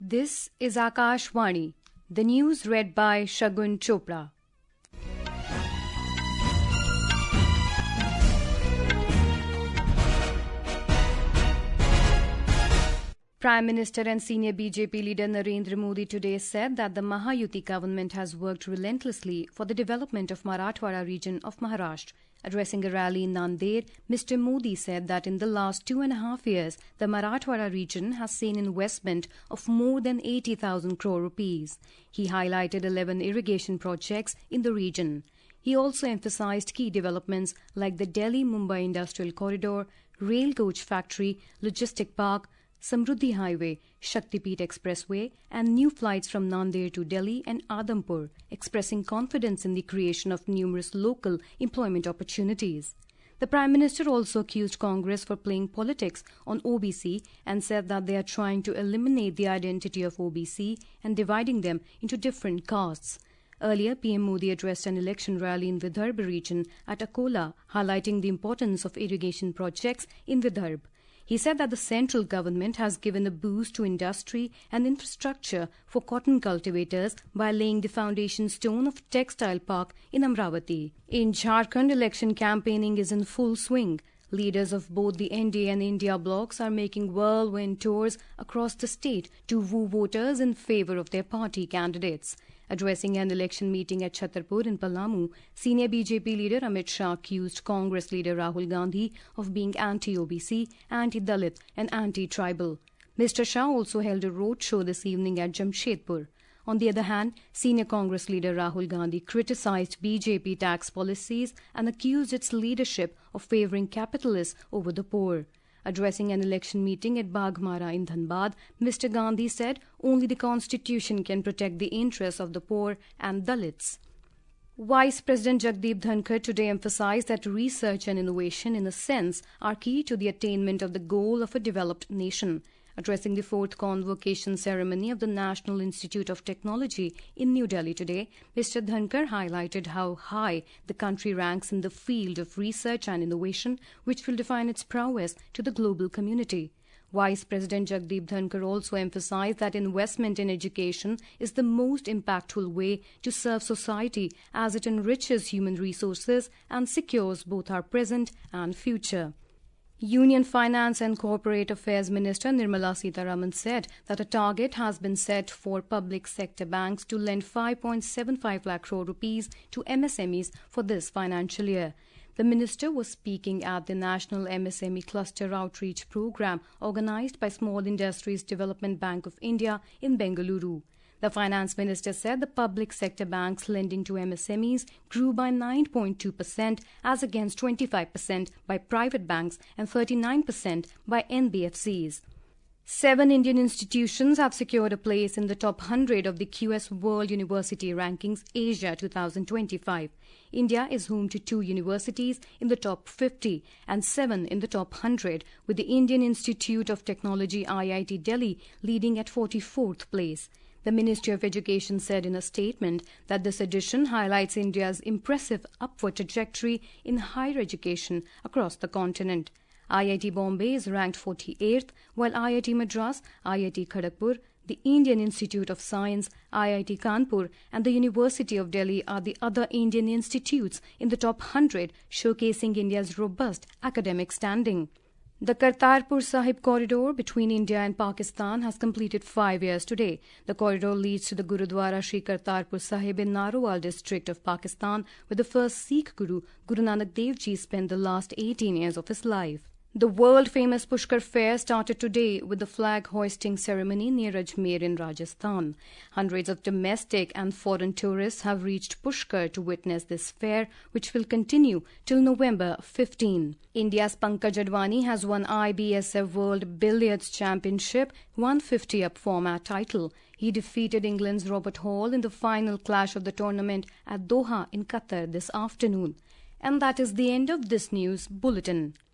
This is Akashvani, the news read by Shagun Chopra. Prime Minister and senior BJP leader Narendra Modi today said that the Mahayuti government has worked relentlessly for the development of Marathwada region of Maharashtra. Addressing a rally in Nanded, Mr. Modi said that in the last 2.5 years, the Marathwada region has seen investment of more than 80,000 crore rupees. He highlighted 11 irrigation projects in the region. He also emphasized key developments like the Delhi-Mumbai Industrial Corridor, Rail Coach Factory, Logistic Park, Samruddhi Highway, Shaktipeeth Expressway, and new flights from Nanded to Delhi and Adampur, expressing confidence in the creation of numerous local employment opportunities. The Prime Minister also accused Congress for playing politics on OBC and said that they are trying to eliminate the identity of OBC and dividing them into different castes. Earlier, PM Modi addressed an election rally in Vidarbha region at Akola, highlighting the importance of irrigation projects in Vidarbha. He said that the central government has given a boost to industry and infrastructure for cotton cultivators by laying the foundation stone of textile park in Amravati. In Jharkhand, election campaigning is in full swing. Leaders of both the NDA and India blocs are making whirlwind tours across the state to woo voters in favour of their party candidates. Addressing an election meeting at Chhatarpur in Palamu, senior BJP leader Amit Shah accused Congress leader Rahul Gandhi of being anti-OBC, anti-Dalit and anti-tribal. Mr. Shah also held a roadshow this evening at Jamshedpur. On the other hand, senior Congress leader Rahul Gandhi criticized BJP tax policies and accused its leadership of favouring capitalists over the poor. Addressing an election meeting at Baghmara in Dhanbad, Mr. Gandhi said only the Constitution can protect the interests of the poor and Dalits. Vice President Jagdeep Dhankar today emphasized that research and innovation, in a sense, are key to the attainment of the goal of a developed nation. Addressing the 4th convocation ceremony of the National Institute of Technology in New Delhi today, Mr. Dhankar highlighted how high the country ranks in the field of research and innovation, which will define its prowess to the global community. Vice President Jagdeep Dhankar also emphasized that investment in education is the most impactful way to serve society as it enriches human resources and secures both our present and future. Union Finance and Corporate Affairs Minister Nirmala Sitharaman said that a target has been set for public sector banks to lend 5.75 lakh crore rupees to MSMEs for this financial year. The minister was speaking at the National MSME Cluster Outreach Program organised by Small Industries Development Bank of India in Bengaluru. The finance minister said the public sector banks lending to MSMEs grew by 9.2% as against 25% by private banks and 39% by NBFCs. 7 Indian institutions have secured a place in the top 100 of the QS World University Rankings Asia 2025. India is home to 2 universities in the top 50 and 7 in the top 100, with the Indian Institute of Technology IIT Delhi leading at 44th place. The Ministry of Education said in a statement that this edition highlights India's impressive upward trajectory in higher education across the continent. IIT Bombay is ranked 48th, while IIT Madras, IIT Kharagpur, the Indian Institute of Science, IIT Kanpur, and the University of Delhi are the other Indian institutes in the top 100, showcasing India's robust academic standing. The Kartarpur Sahib corridor between India and Pakistan has completed 5 years today. The corridor leads to the Gurudwara Sri Kartarpur Sahib in Narowal district of Pakistan, where the first Sikh Guru, Guru Nanak Dev Ji, spent the last 18 years of his life. The world-famous Pushkar Fair started today with the flag-hoisting ceremony near Ajmer in Rajasthan. Hundreds of domestic and foreign tourists have reached Pushkar to witness this fair, which will continue till November 15. India's Pankaj Advani has won IBSF World Billiards Championship 150-up format title. He defeated England's Robert Hall in the final clash of the tournament at Doha in Qatar this afternoon. And that is the end of this news bulletin.